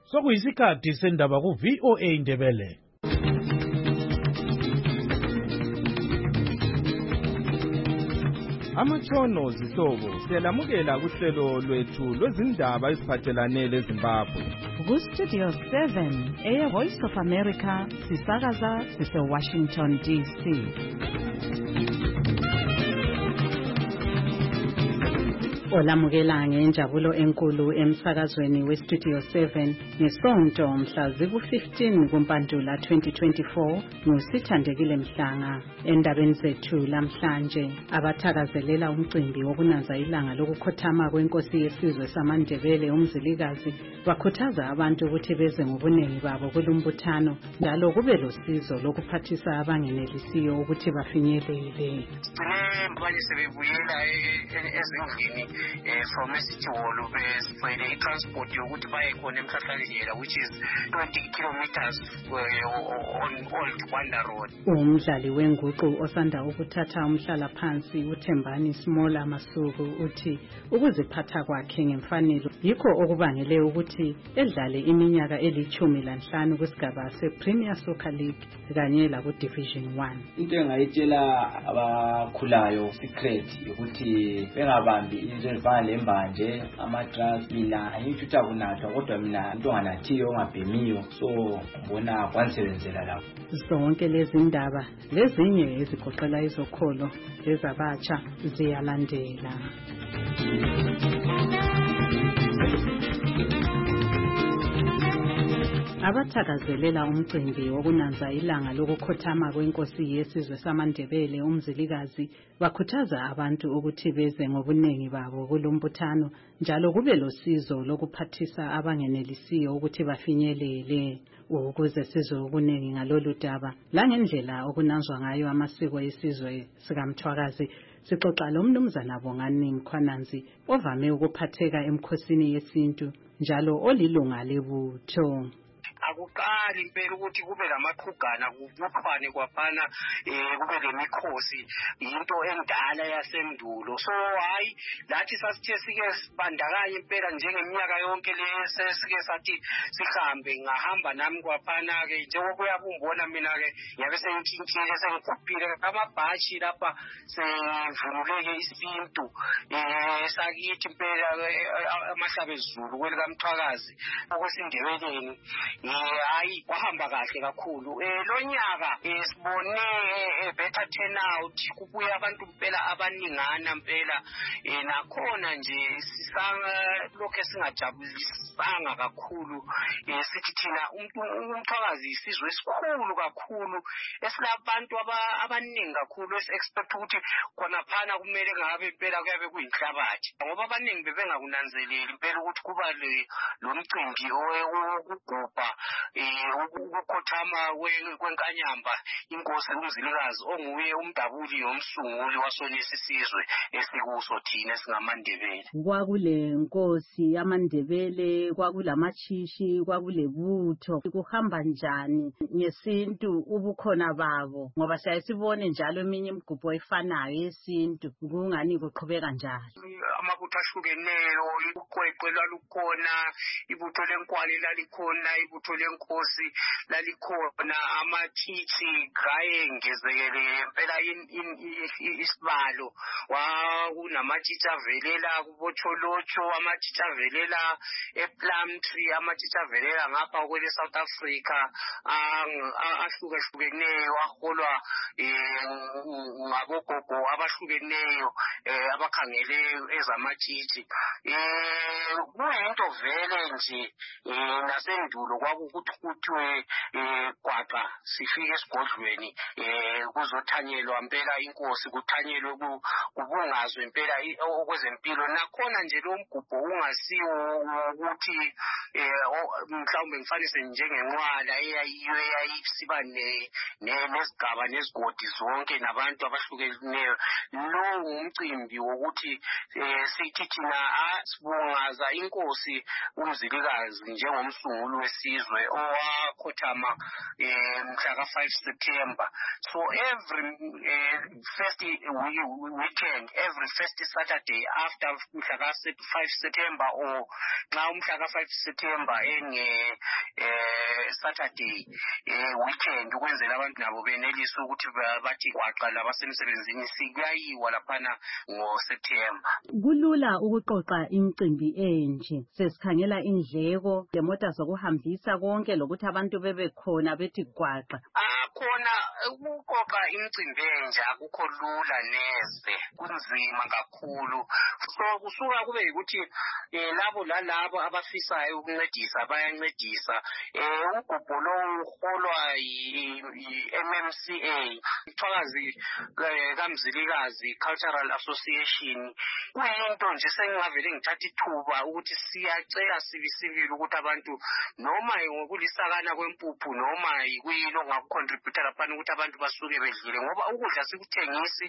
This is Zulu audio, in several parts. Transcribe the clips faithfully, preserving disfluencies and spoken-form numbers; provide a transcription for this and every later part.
Sokuyisikhathi sendaba ku V O A Indebele. Amatshono zihlobo siyalamukela kuhlelo lwethu lwezindaba eziphathelane leZimbabwe. Ku Studio seven, Air Voice of America, sisakaza sise Washington D C. Olamukela ngenjabulo enkulu emsakazweni weStudio seven ngesonto mhla ziku-fifteen kuMpandula twenty twenty-four ngusithandekile Mhlanga. Endabeni zethu lamhlanje, abathakazelela umcimbi wokunanza ilanga lokukhothama kwenkosi yesizwe samaNdebele uMzilikazi bakhuthaza abantu ukuthi beze ngobunengi babo kulumbuthano njalo kube losizo lokuphathisa abangenelisiyo ukuthi bafinyelele. Abanye sebebuyela ezindlini from eCity Hall besifayele i-transport yokuthi baye khona eMhlahlanyela, which is twenty kilometers on Old Wanda Road. Umdlali wenguqu osanda ukuthatha umhlala phansi uThembani Smola Masuku uthi ukuziphatha kwakhe ngemfanelo yikho okubangele ukuthi edlale iminyaka elithumi lanhlanu kusigaba sePremier Soccer League kanye la kuDivision one. Into engayitshela abakhulayo secret ukuthi bengabambi into ezifana lembanje ama-drugs. Mina ngiyithuta kunathwa kodwa mina into onganathiyo ongabhemiyo, so ngibona kwanisebenzela lapho. Zonke lezi ndaba lezinye ezigoqela izokholo lezabatsha ziyalandela. Abathakazelela umcimbi wokunanza ilanga lokukhothama kwenkosi yesizwe samaNdebele uMzilikazi bakhuthaza abantu ukuthi beze ngobunengi babo kulumbuthano njalo kube losizo lokuphathisa abangenelisiyo ukuthi bafinyelele. Ukuze sizwe okuningi ngalolu daba langendlela okunanzwa ngayo amasiko esizwe sikaMthwakazi, sixoxa lo mnumzana Bongani Mkhwananzi ovame ukuphatheka emkhosini yesintu njalo olilunga lebutho. Akuqali impela ukuthi kube lamaqhugana kubuphane kwaphana kube lemikhosi, into endala yasendulo. So hayi lathi sasithe sike sibandakanye impela njengeminyaka yonke le sike sathi sihambe, ngahamba nami kwaphana ke njengokuya kumbona mina ke yabe sengitshintshile sengikhuphile amabhashi lapha sevunuleke isintu sakithi impela amahlabezulu kwelikaMthwakazi okwesindebeleni. Hayi kwahamba kahle kakhulu. Lo nyaka sibone better turnout, kubuye abantu impela abaningana impela, nakhona nje sisanga lokho singajabulisanga kakhulu. Sithi thina uMthwakazi isizwe esikhulu kakhulu esilabantu abaningi kakhulu esi-expect ukuthi khona phana kumele ngabe impela kuyabe kuyinhlabathi, ngoba abaningi bebengakunanzeleli impela ukuthi kuba lo mcimbi wokugubha ukukhothama kwenkanyamba inkosi uMzilikazi onguye umdabuli nomsunguli wasonesi sizwe esikuso thina esingamaNdebele. Kwakule nkosi amaNdebele, kwakulamashishi, kwakulebutho. Kuhamba njani ngesintu ubukhona babo, ngoba siyasibone njalo eminye imigubho efanayo yesintu kungani kuqhubeka njalo? Amabutho ahlukeneyo, uqweqwe lwalukhona, ibutho lenkwali lalikhona, ibutho lenkosi lalikhona, amathithi ayengezekele impela isibalo. Kunamathithi avelela kuBotholotsho, amathithi avelela ePlumtree, amathithi avelela ngapha kwele South Africa ahlukahlukeneyo aholwa ngabogogo abahlukeneyo abakhangele ezamathithi. Kuyinto vele nje nasendulo kwakukuthi kuthiwe kwaqa sifike esigodlweni kuzothanyelwa impela inkosi, kuthanyelwe kubungazwe impela okwezempilo. Nakhona nje lo mgubho ungasiwo ukuthi mhlawumbe ngifanise njengenqwala eyayiyo eyayisiba nezigaba nezigodi zonke nabantu abahlukeneyo. Lo ngumcimbi wokuthi sithi thina sibungaza inkosi uMzilikazi njengomsunguli wesizwe owakhothama mhla ka five September. So every uh, first weekend, every first Saturday after mhla ka five September or nxa umhla ka five September enge eh Saturday eh weekend ukwenzela abantu nabo benelisa ukuthi bathi kwaqa labasemsebenzini sikuyayiwa laphana ngo September. Kulula ukuqoqa imicimbi enje sesikhangela indleko lemota zokuhambisa konke lokuthi abantu bebe khona bethi kwaqa. Ah khona ukuqoqa imicimbi enje akukho lula neze kunzima kakhulu. So kusuka kube ukuthi eh labo lalabo abafisayo ukuncedisa bayancedisa. Eh ugubho lo uholwa yi-M M C A Mthwakazi kaMzilikazi Cultural Association. Kuyinto nje sengavele ngithatha ithuba ukuthi siyacela sibisibili ukuthi abantu noma ngokulisakana kwempuphu noma yikuyilo ngakucontribute laphana ukuthi abantu basuke bedlile ngoba ukudla sikuthengisi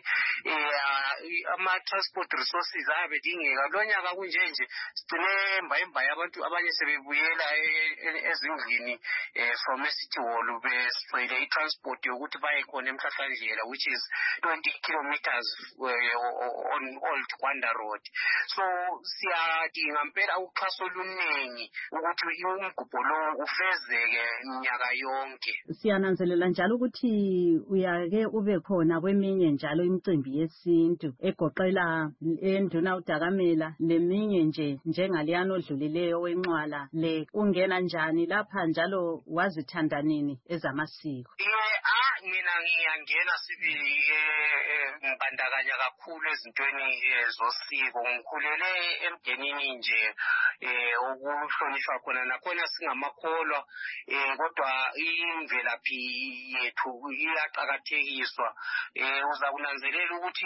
eh ama transport resources ayabedingeka lonyaka kunje nje sigcine embayimba yabantu abanye sebebuyela ezindlini from City Hall besifele i-transport yokuthi baye khona emhlahlandlela which is twenty kilometers on Old Kwanda Road. So siyadinga impela uxhaso oluningi ukuthi umgubho lo ufezeke minyaka yonke. Siyananzelela njalo ukuthi uyake ube khona kweminye njalo imicimbi yesintu egoqela enduna uDakamela leminye nje njengaliyana odlulileyo wenqwala le ungena njani lapha njalo wazithanda nini ezamasiko? Yeah, ah mina ngiyangena sibi ngibandakanya kakhulu ezintweni zosiko ngikhulele emgenini nje eh ukuhlonishwa khona nakhona singamakholwa eh kodwa imvelaphi yethu iyaqhakathekiswa. Eh uza kunanzelela ukuthi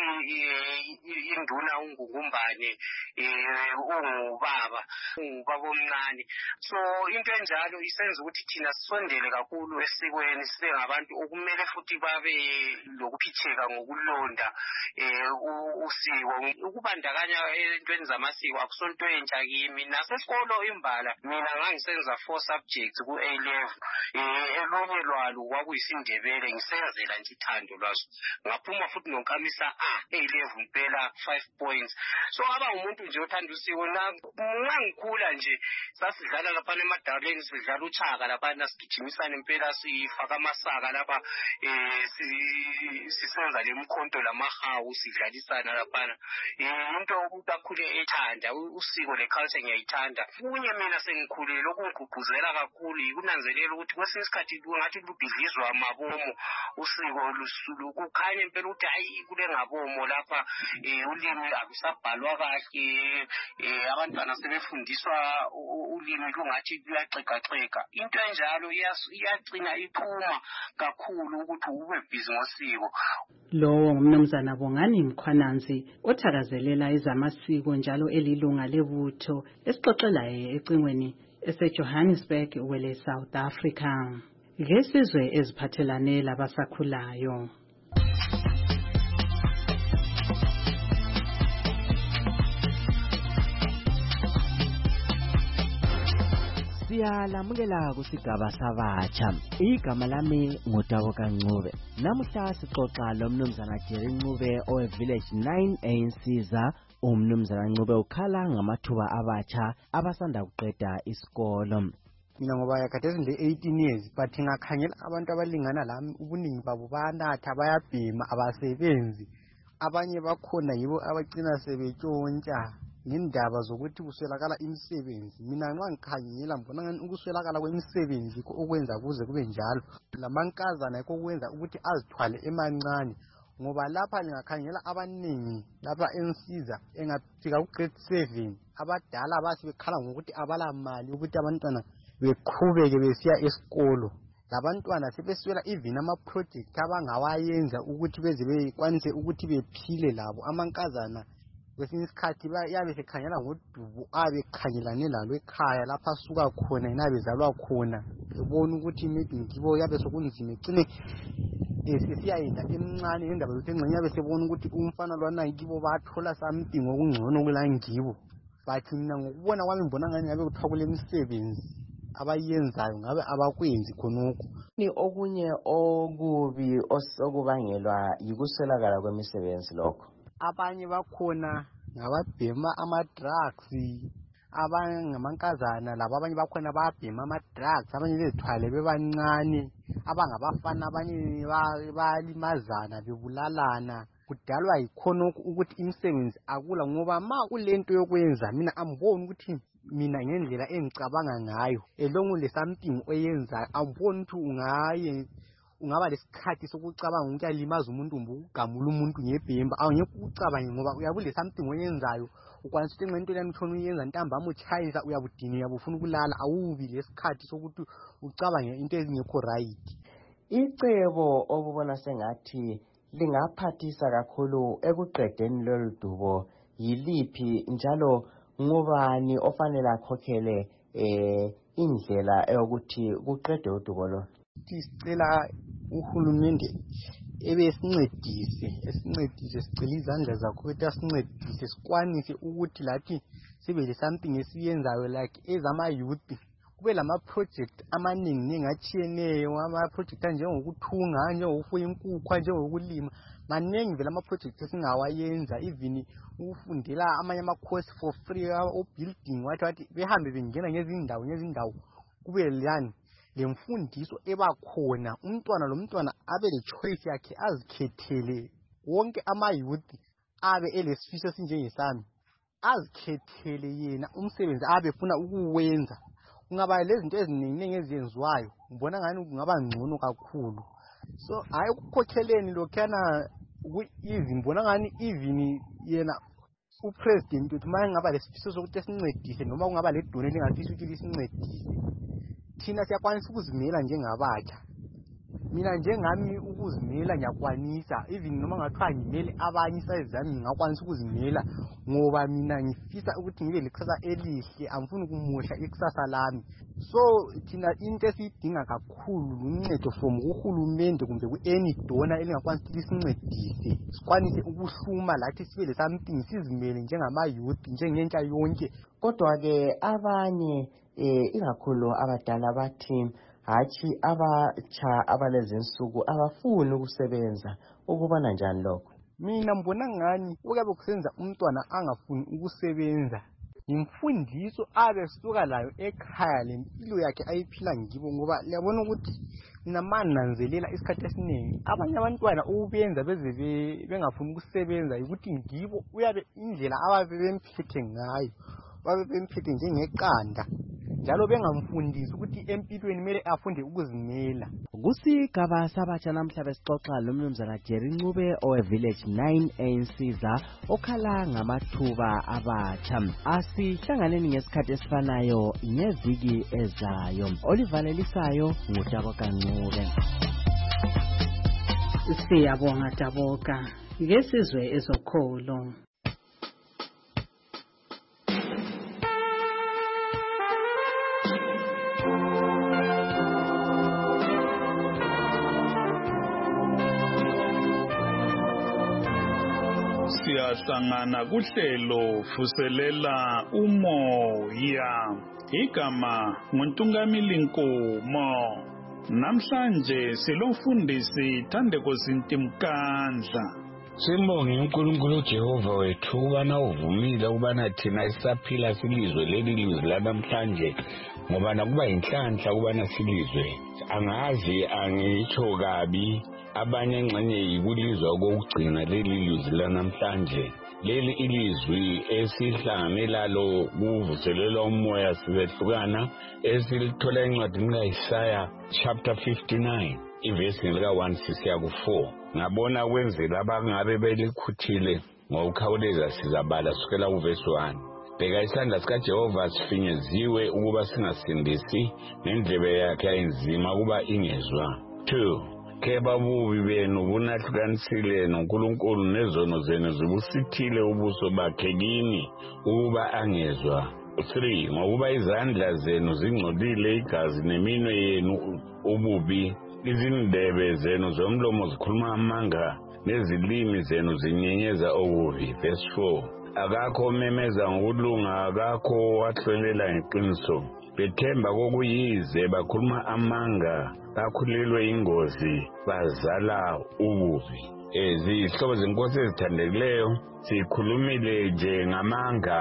induna ungukumbane eh ungubaba ungubaba omncane. So into enjalo isenza ukuthi thina sisondele kakhulu esikweni singabantu okumele futhi babe lokuphitheka ngokulonda eh usiko ukubandakanya entweni zamasiko akusonto entsha kimi. Nasesikolo imbala mina ngangisenza four subjects ku A level eh elonye lwalo kwakuyisindebele ngisenzela nje ithando lwaso ngaphuma futhi nonkamisa A level phela five points. So aba umuntu nje othanda usiko nangikhula nje sasidlala lapha emadaleni sidlala uchaka lapha sigijimisana impela sifaka amasaka lapha eh sisenza lemkhonto lamahawu sidlalisana lapha into ukukhule ethanda usiko le culture ngiyayithanda. Kunye mina sengikhulile lokungigqugquzela kakhulu yikunanzelela ukuthi kwesinye isikhathi ngathi lubhidlizwa amabomo usiko lusulu kukhanya impela ukuthi hayi kule ngabomo lapha ulimi akusabhalwa kahle abantwana sebefundiswa ulimi kungathi kuyaxegaxega. Into enjalo iyagcina iphuma kakhulu ukuthi ube busy ngosiko. Lowo ngumnumzana Bongani Mkhwananzi othakazelela ezamasiko njalo elilunga lebutho esixoxela ecingweni eseJohannesburg wele South Africa. Ngesizwe eziphathelane labasakhulayo. Siyalamukela kusigaba sabatsha. Igama lami nguDawo Kancube. Namuhla sixoxa lomnumzana Jerry Ncube owe Village nine eNsiza. Umnumzana Ncube ukhala ngamathuba abatsha abasanda kuqeda isikolo. Mina ngoba yakhathesi nje eighteen years but ngakhangela abantu abalingana lami ubuningi babo banatha bayabhema abasebenzi. Abanye bakhona yibo abagcina sebetshontsha ngendaba zokuthi kuswelakala imisebenzi. Mina nxa ngikhangela mbona ngani ukuswelakala kwemisebenzi okwenza kuze kube njalo lamankazana yikho kwenza ukuthi azithwale emancane ngoba lapha ningakhangela abaningi lapha eNsiza engafika ku grade seven abadala bathi bekhala ngokuthi abala mali ukuthi abantwana beqhubeke besiya esikolo. Labantwana sebeswela even ama project abangawayenza ukuthi beze bekwanise ukuthi bephile labo. Amankazana kwesinye isikhathi yabe sekhangela ngodubu abe khangelane lalo ekhaya lapha asuka khona inabe zalwa khona ebona ukuthi maybe ngibo yabe sokunzima ecine esiyayenda emncane indaba yokuthi engxenye yabe sebona ukuthi umfana lwana ngibo bathola something okungcono kulangibo. But mina ngokubona kwami mbona ngani yabe kuthiwa kule misebenzi abayenzayo ngabe abakwenzi khonokho. Ni okunye okubi osokubangelwa yikuswelakala kwemisebenzi lokho. Abanye bakhona ngababhema ama drugs abangamankazana labo abanye bakhona bayabhema ama-drugs, abanye bezithwale bebancane, abangabafana abanye bayalimazana bebulalana. Kudalwa yikhonokho ukuthi imisebenzi akula, ngoba ma kulento yokwenza mina amboni ukuthi mina ngendlela engicabanga ngayo elongu le something oyenzayo amboni ukuthi ungaye ungaba lesikhathi sokucabanga ukuthi alimaza umuntu kumbe ukugamula umuntu ngebhemba. Awungeke ucabange ngoba uyabule something oyenzayo, ukwanisa ukuthi ngento lami utshona uyenza ntambama utshayisa, uyabudini uyabufuna ukulala, awubi lesikhathi sokuthi ucabange into ezingekho right. Icebo obubona sengathi lingaphathisa kakhulu ekuqedeni lolu dubo yiliphi, njalo ngubani ofanele akhokhele eh indlela eyokuthi kuqedwe udubo lo? Sicela uhulumende ebesincedise esincedise sicela izandla zakho ukuthi asincedise sikwanise ukuthi lathi sibe le something esiyenzayo like ezama youth, kube lama project amaningi nengatshiyeneyo, ama project njengokuthunga, njengokufuya inkukhu, njengokulima. Maningi vele ama project esingawayenza, even ukufundela amanye ama course for free, o building wathi wathi behambe bengena ngezindawo ngezindawo, kube lani lemfundiso ebakhona. Umntwana lo mntwana abe le choice yakhe, azikhethele. Wonke ama youth abe elesifiso esinjengesami, azikhethele yena umsebenzi abe funa ukuwenza. Kungaba lezinto eziningi eziyenziwayo, ngibona ngani kungaba ngcono kakhulu. So hayi ukukhokheleni lokhana izimbona ngani even yena upresident uthi manje ngaba lesifiso sokuthi esincedise noma kungaba le donate engafisa ukuthi lisincedise, thina siyakwanisa ukuzimela njengabatsha. Mina njengami ukuzimela ngiyakwanisa, even noma ngathiwa ngimele abanye isize zami ngakwanisa ukuzimela, ngoba mina ngifisa ukuthi ngibe lekusasa elihle, angifuni ukumusha ikusasa lami. So thina into esiyidinga kakhulu uncedo from uhulumende kumbe ku-any donor elingakwanisa ukuthi lisincedise, sikwanise ukuhluma lathi sibe le something sizimele njengama youth, njengentsha yonke. Kodwa-ke abanye eh ingakhulu abadala bathi hathi abatsha abalezi insuku abafuni ukusebenza. Ukubona njani lokho? Mina mbona ngani ukuyabe kusenza umntwana angafuni ukusebenza imfundiso abe suka layo ekhaya lempilo yakhe ayiphila ngibo, ngoba liyabona ukuthi namananzelela isikhathi esiningi abanye abantwana ukubenza beze bengafuni ukusebenza ukuthi ngibo uyabe indlela ababe bemphethe ngayo, babe bemphethe njengeqanda, njalo bengamfundisi ukuthi empilweni kumele afunde ukuzimela. Kusigaba sabatsha namhla besixoxa lomnumzana Jerry Ncube owe Village nine A N C za okhala ngamathuba abatsha. Asihlanganeni ngesikhathi esifanayo ngeviki ezayo. Olivalelisayo nguDaboka Ncube. Siyabonga Daboka. Ngesizwe ezokholo. Siyahlangana kuhlelo fuselela umoya. Igama nguNtungamili Nkomo. Namhlanje silomfundisi Thandeko Zintimkandla. Sibonge uNkulunkulu uJehova wethu ubana uvumile ubana thina sisaphila silizwe leli lizwe lanamhlanje, ngoba nakuba inhlanhla ubana silizwe. Angazi angitsho kabi, abanye engxenye yikulizwa kokugcina leli lizwe lanamhlanje. Leli ilizwi esihlangane lalo kuvuselelwa umoya sibehlukana, esilithola encwadini kaIsaya chapter fifty-nine ivesi lika one sisiya ku four. Ngabona kwenzela abangabe belikhuthile ngokukhawuleza sizabala sukela kuvesi one. Bheka isandla sikaJehova sifinyeziwe ukuba singasindisi, nendlebe yakhe ayinzima ukuba ingezwa. two. Kheba bubi benu bunahlukanisile noNkulunkulu, nezono zenu zibusithile ubuso bakhe kini ukuba angezwa. three. Ngokuba izandla zenu zingcolile igazi, neminwe yenu ububi, izindebe zenu zomlomo zikhuluma amanga, nezilimi zenu zinyenyeza okubi. Verse four. Akakho omemeza ngokulunga, akakho wahlelela ngeqiniso. Bethemba kokuyize bakhuluma amanga, bakhulelwe ingozi, bazala ububi. Ezihlobo zenkosi ezithandekileyo, sikhulumile nje ngamanga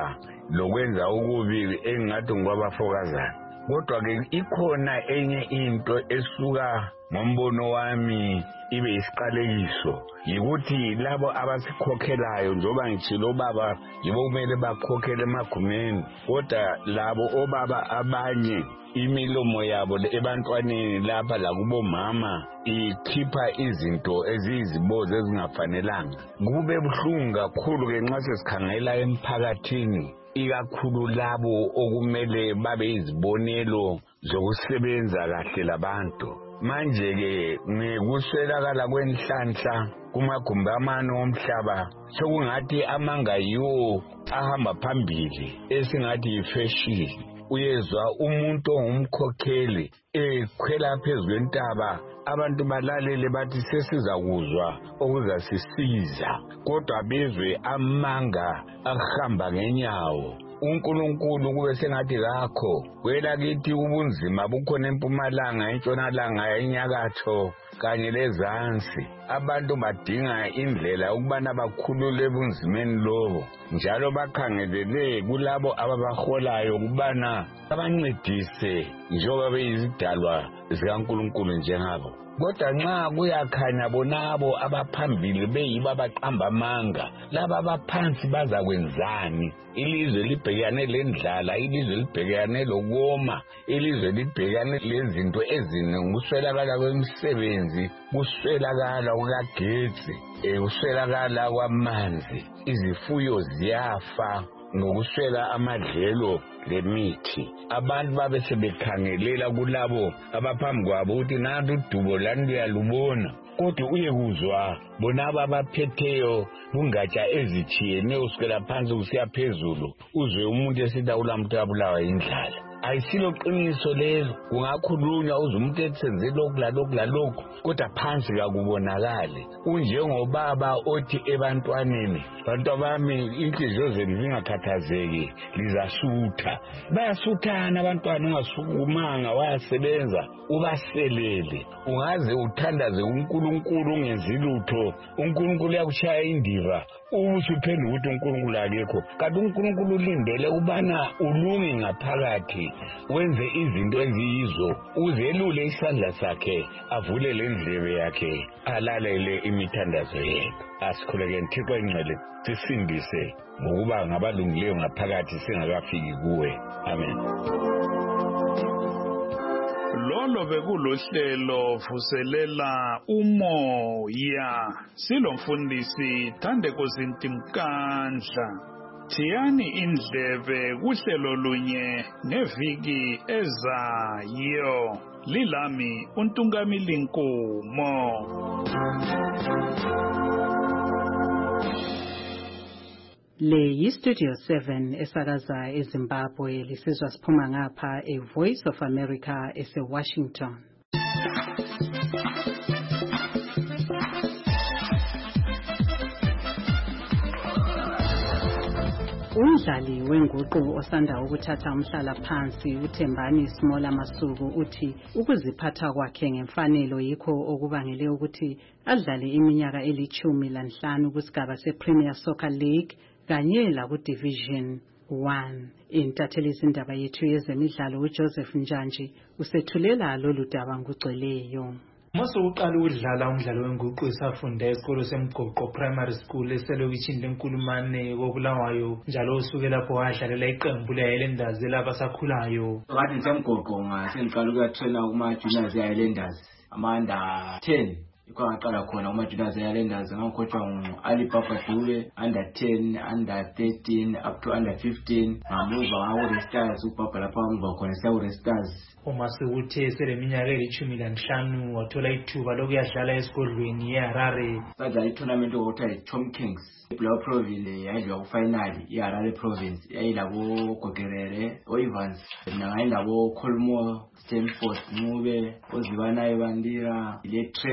lokwenza okubi engathi ngokwabafokazana. Kodwa ke ikhona enye into esuka ngombono wami ibe isiqalekiso, yikuthi labo abasikhokhelayo njoba ngitshilo baba yibo kumele bakhokhele emagumeni, kodwa labo obaba abanye imilomo yabo ebantwaneni lapha lakubomama ikhipha izinto eziyizibozo ezingafanelanga. Kube buhlungu kakhulu ke nxa sesikhangela emphakathini, ikakhulu labo okumele babe izibonelo zokusebenza kahle labantu. Manje ke ngekuswelakala kwenhlanhla kumagumbi amane omhlaba sokungathi amanga yiwo ahamba phambili esingathi yifashini. Uyezwa umuntu ongumkhokheli ekhwela phezu kwentaba, abantu balalele bathi sesizakuzwa okuzasisiza, kodwa bezwe amanga ahamba ngenyawo. uNkulunkulu kube sengathi kakho. Kwela kithi ubunzima bukhona eMpumalanga, eNtshonalanga, eNyakatho kanye lezansi. Abantu badinga indlela ukubana bakhulule ebunzimeni lobo, njalo bakhangelele kulabo ababaholayo ukubana abancedise njengoba beyizidalwa zikaNkulunkulu njengabo. Kodwa nxa kuyakhanya bonabo abaphambili beyiba baqamba amanga, laba abaphansi bazakwenzani? Ilizwe libhekane lendlala, ilizwe libhekane lokoma, ilizwe libhekane lezinto eziningi, kuswelakala kwemisebenzi, kuswelakala kukagesi, kuswelakala kwamanzi, izifuyo ziyafa ngokuswela amadlelo lemithi. Abantu babe sebekhangelela kulabo abaphambi kwabo ukuthi nanti udubo lani luyalubona, kodwa uye kuzwa bonaba abaphetheyo kungatsha ezitshiyeneyo kusukela phansi kusiya phezulu, uzwe umuntu esithi awulamuntu abulawa indlala. Ayisilo qiniso lelo, kungakhulunywa uze umuntu ethenze lokhu lalokhu lalokhu, kodwa phansi kakubonakali. Unjengobaba othi ebantwaneni, bantwabami inhliziyo zenu zingakhathazeki, lizasutha. Bayasuthana abantwana, ungasukumanga wayasebenza ubaselele. Ungaze uthandaze uNkulunkulu ungenzi lutho, uNkulunkulu uyakushaya indiva, ubusuphendula ukuthi uNkulunkulu akekho. Kanti uNkulunkulu ulindele ubana ulunge ngaphakathi, wenze izinto eziyizo, uzelule isandla sakhe, avule lendlebe yakhe, alalele imithandazo yethu. Asikhuleke Thixo engcwele, sisindise ngokuba ngabalungileyo ngaphakathi singakafiki kuwe. Amen. Lolo bekulohlelo vuselela umoya. Silomfundisi Thandeko Zintimkandla. Thiyani indlebe kuhlelo lunye ngeviki ezayo. Lilami uNtungamili Nkomo. Le yi-Studio seven esakaza eZimbabwe, lisizwa siphuma ngapha e-Voice of America ese-Washington. Umdlali wenguqu osanda ukuthatha umhlala phansi uThembani Smola Masuku uthi ukuziphatha kwakhe ngemfanelo yikho okubangele ukuthi adlale iminyaka elithumi lanhlanu kusigaba sePremier Soccer League kanye la ku-Division one. Intatheli izindaba yethu yezemidlalo uJoseph Njanji usethulela lolu daba ngugcweleyo. Mase uqala ukudlala umdlalo wenguqu esafunda esikolo semgqoqo primary school eselokishini leNkulumane koBulawayo, njalo usuke lapho wadlalela iqembu le-Highlanders labasakhulayo. Ngathi semgqoqo ngasengiqala ukuyatraina kuma-juniors e-Highlanders ama-under ten. Iko ngaqala khona kuma-juniors e-Highlanders, ngakhothwa ngu-Ali Papa Dube, under ten, under thirteen, up to under fifteen. Ngamuva ngaku-Restars, ubaba lapha ngamuva khona siyaku-Restars. Uma sekuthe seleminyaka elithumi lanhlanu wathola ithuba lokuyadlala esigodlweni eHarare. Sadlala itournament okuthiwa yi-Tom Kings. Ibulawayo Province yadliwa kufinali iHarare Province, yayilabo Gogerere, o-Evans, nangayilabo Colmore, Stanford, Mube, oZibanayo Bandira, ile Trevor P.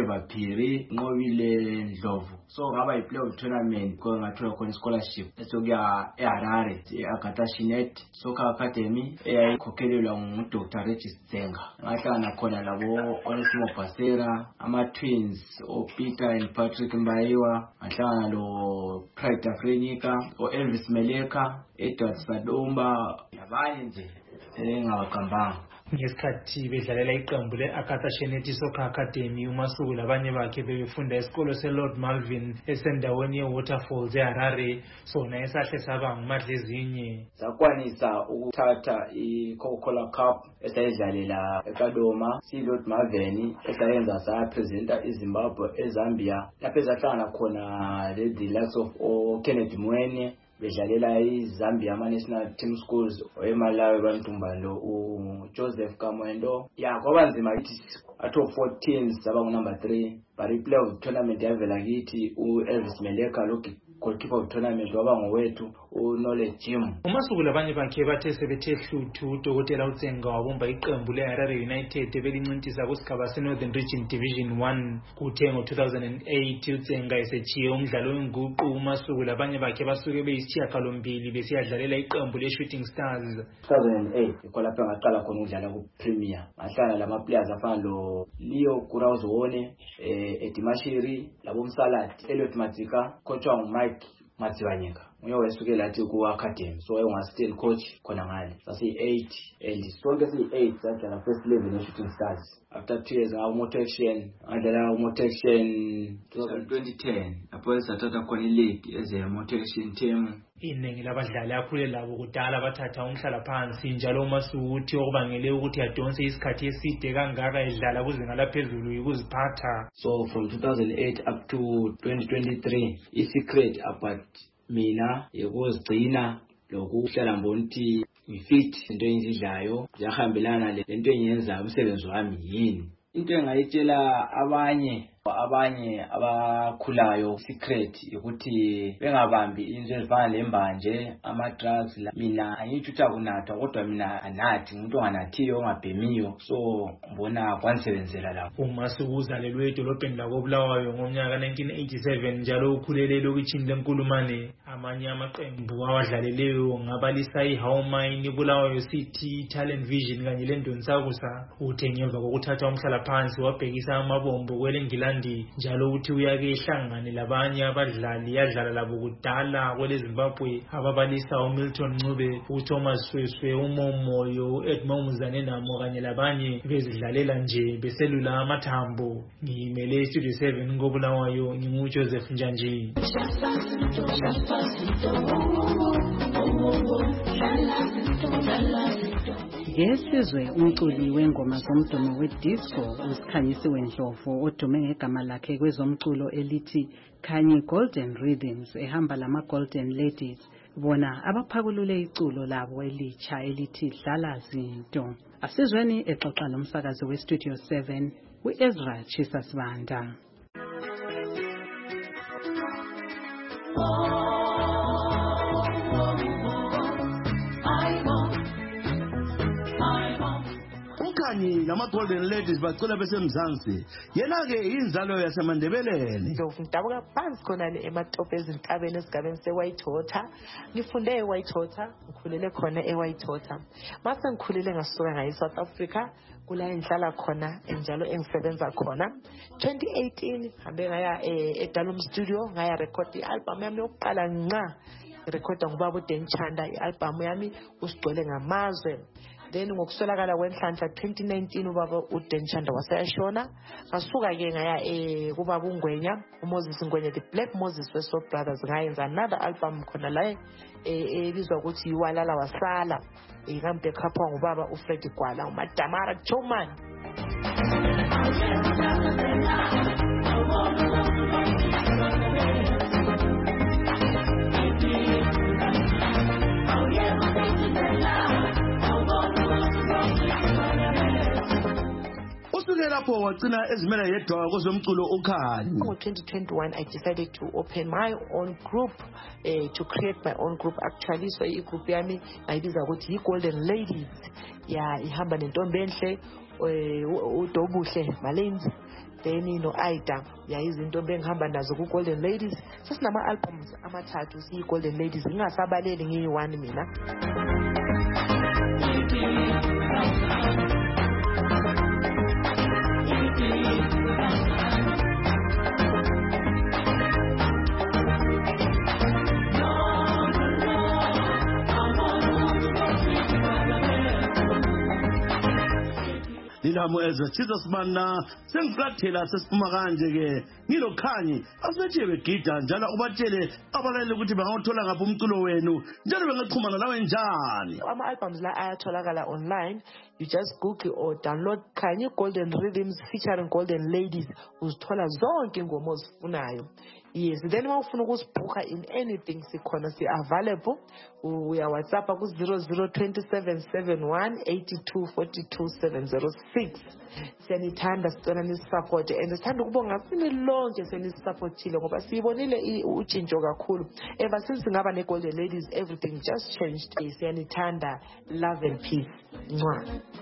Jiri nqobile Ndlovu so ngaba yi-playoff tournament ko ngathola khona scholarship esokuya eHarare e-Agatha Shinet Soccer Academy eyayikhokhelelwa nguDr Regis Tsenga. Ngahlangana khona labo Onesimo Basera, ama-twins oPeter and Patrick Mbayiwa, ngahlangana lo Pride Afrenika, o-Elvis Meleka, Edward Sadomba, nabanye nje engawagambanga. Ngesikhathi bedlalela iqembu le-Agatha Shinet Soccer Academy, uMasuku labanye bakhe bebefunda esikolo se-Lord Malvin esendaweni ye-Waterfalls eHarare, sona esahle saba ngumadlezinye. Sakwanisa ukuthatha i-Coca-Cola Cup esayidlalela eKadoma, si-Lord Malvin esayenza sapresenta iZimbabwe eZambia, lapho ezahlangana khona the likes of Kenneth Mwene bedlalela iZambia ama-National Team Schools, oeMalawi bantumbalo uJoseph Kamwendo. Ya kwaba nzima kithi atho fourteen saba number three, but i-playoff tournament yavela kithi uElvis Meleka lo goalkeeper of tournament waba ngowethu uKnowledge Jim. uMasuku labanye bakhe bathe sebethe hluthu uDokotela uTsenga wabumba iqembu leHarare United ebelincintisa kusigaba se-Northern Region Division one. Kuthe ngo two thousand eight uTsenga esechiye umdlalo wenguqu, uMasuku labanye bakhe basuke beyisishiyagalombili besiyadlalela iqembu le-Shooting Stars. two thousand eight ikho lapho ngaqala khona ukudlala ku-Premier, ngahlala lama-players afana lo Leo Kurawuzone, eh Edimashiri, labo Msalati, Elliot Matsika, coach wa Mike Matsibanyeka. Nguye wesukela athi ku academy, so wayengu-assistant coach khona ngale. Sasiyi-eight and sonke siyi-eight sadlala first level no-Shooting Stars. After two years ngawu-Motection, ngadlala u-Motection twenty ten, lapho sathatha khona i-league as a Motection team. Iningi labadlali akhule labo kudala bathatha umhlala phansi, njalo uMasuku uthi okubangele ukuthi adonse isikhathi eside kangaka edlala kuzinga laphezulu yikuziphatha. So from two thousand eight up to twenty twenty-three, i-secret about mina yikuzigcina lokuhlala mbonithi ngifit into engiyidlayo yahambelana lento engiyenza umsebenzi wami yini. Into engayitshela abanye abanye abakhulayo secret ukuthi bengabambi into ezifana lembanje ama-drugs. Mina angithi ukuthi akunathwa, kodwa mina anathi, umuntu onganathiyo ongabhemiyo, so ngibona kwanisebenzela lapho. uMasuku uzalelwe edolobheni lakoBulawayo ngomnyaka nineteen eighty-seven, njalo ukhulele elokitshini leNkulumane. Amanye amaqembu awadlaleleyo ngabalisa iHowmine, iBulawayo City, Talent Vision kanye leNdonsakusa. Uthe ngemva kokuthatha umhlala phansi wabhekisa amabombo kweleNgilandi, njalo uthi uyake ehlangane labanye abadlali yadlala labo kudala kwele Zimbabwe ababalisa uMilton Ncube, uThomas Sweswe, uMomoyo, uEdmond Muzane namo kanye labanye bezidlalela nje beselula amathambo. Ngimele Studio seven ngoBulawayo, nginguJoseph Njanji. Ngesizwe umculi wengoma zomdumo wedisco uSikhanyisiwe Ndlovu odume ngegama lakhe kwezomculo elithi Kanye Golden Rhythms ehamba lama Golden Ladies, bona abaphakulule iculo labo elitsha elithi Dlala Zinto. Asizweni exoxa nomsakazi weStudio seven uEzra Chisasibanda. Kanye lama Golden Ladies bacula besemzansi, yena ke inzalo yaseMandebeleni. Ngidabuka phansi khona le ematop ezintabeni esigabeni seWhite Water. Ngifunde eWhite Water, ngikhulele khona eWhite Water. Mase ngikhulele ngasuka ngayi South Africa, kula engihlala khona njalo engisebenza khona. twenty eighteen hambe ngaya eDalum Studio ngaya record i-album yami yokuqala nqa. Recorda ngubaba uDenchanda, i-album yami usigcwele ngamazwe. Then ngokuswelakala kwenhlanhla twenty nineteen ubaba uDenchanda waseyashona. Ngasuka ke ngaya eh kubaba uNgwenya, uMoses Ngwenya, the Black Moses Weso Brothers, ngayenza another album khona la eh ebizwa ukuthi Iwalala Wasala. Ikambe khapha ngubaba uFred Gwala, uMadamara Choman. Lapho wagcina ezimela yedwa kwezomculo uKhanye. In twenty twenty-one I decided to open my own group, uh, to create my own group actually. So I group yami ngayibiza ukuthi iGolden Ladies. Ya ihamba nentombi enhle uDobuhle Malenzi then no Aida yayizinto bengihamba nazo ku Golden Ladies. Sesinama albums amathathu siyi Golden Ladies, ngingasabaleli ngiyi one mina. Lilamo ezwe Jesus mana sengiflathela sesiphuma kanje ke ngilokhanyi asethi begida njalo ubatshele abalale ukuthi bangawuthola ngapha umculo wenu njalo bengachumana nawe njani. Ama albums la ayatholakala online, you just google or download Khanyi Golden Rhythms featuring Golden Ladies, uzithola zonke ingoma ozifunayo. Yes, then mawufuna ukusibhuka in anything sikhona si available. Uya WhatsApp ku zero zero two seven seven one eight two four two seven zero six. Siyanithanda sicela nisisupport and sithanda ukubonga kini lonke senisupportile ngoba siyibonile utshintsho kakhulu. Ever since ngaba ne Golden Ladies everything just changed. Siyanithanda, love and peace. Mwah.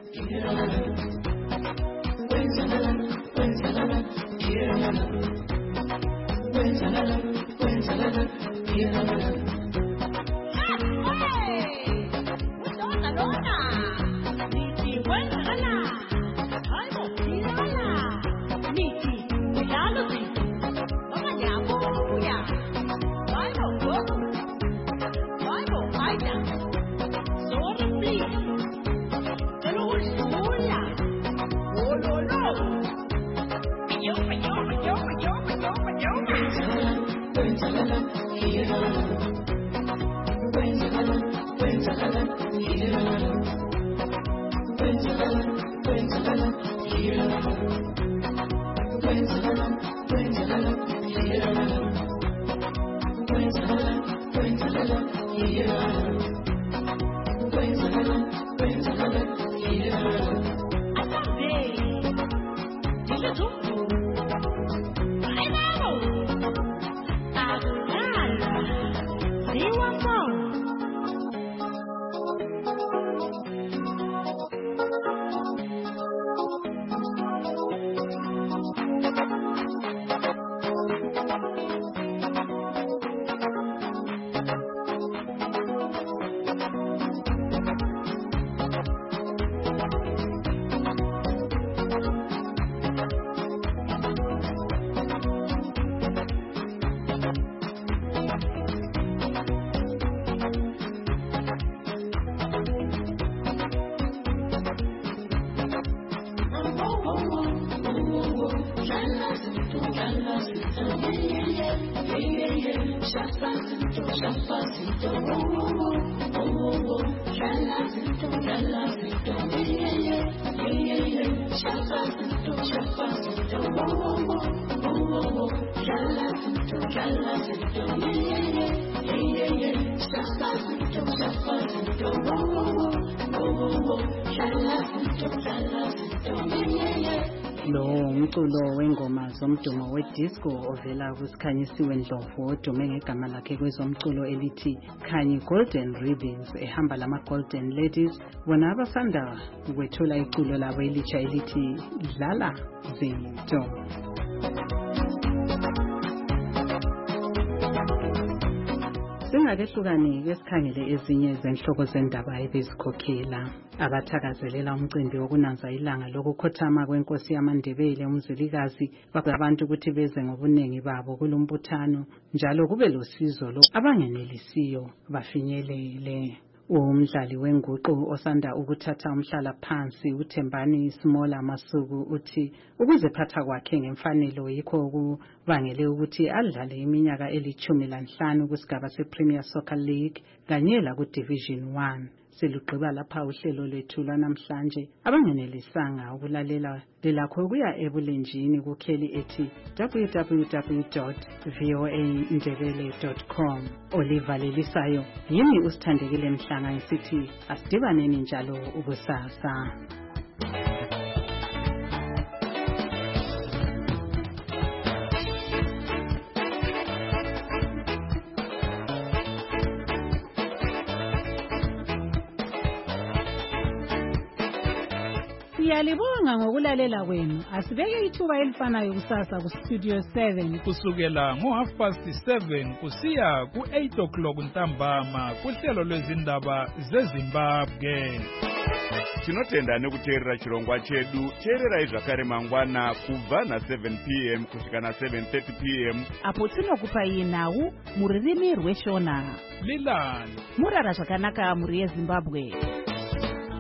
Lo umculo wengoma zomdumo wedisco ovela kusikhanyisiwe Ndlovu odume ngegama lakhe kwezomculo elithi Khanyi Golden Rhythms ehamba lama Golden Ladies, bona abasanda kwethula iculo labo elitsha elithi Dlala Zinto. Singakehlukani kwesikhangele ezinye zenhloko zendaba ebezikhokhela. Abathakazelela umcimbi wokunanza ilanga lokukhothama kwenkosi yamaNdebele umzilikazi abantu ukuthi beze ngobunengi babo kulombuthano njalo kube losizo lo abangenelisiyo bafinyelele. Umdlali wenguqu osanda ukuthatha umhlala phansi uThembani Smola Masuku uthi ukuziphatha kwakhe ngemfanelo yikho okubangele ukuthi adlale iminyaka elithumi lanhlanu kusigaba sePremier Soccer League kanye la kuDivision one. Selugqiba lapha uhlelo lwethu lwanamhlanje. Abangenelisanga ukulalela lelakho kuya ebulenjini kukheli ethi w w w dot v o a ndebele dot com. Olivalelisayo yimi usithandekile Mhlanga ngisithi asidibaneni njalo ukusasa. Siyalibonga ngokulalela kwenu. Asibeke ithuba elifanayo kusasa ku Studio seven kusukela ngo half past seven kusiya ku eight o'clock ntambama kuhlelo lwezindaba zeZimbabwe. Tinotenda nekuteerera chirongwa chedu. Teererai zvakare mangwana kubva na seven p m kusvika na seven thirty p m apo tinokupai nhau mururimi rweshona. Lilani murara zvakanaka muri yeZimbabwe.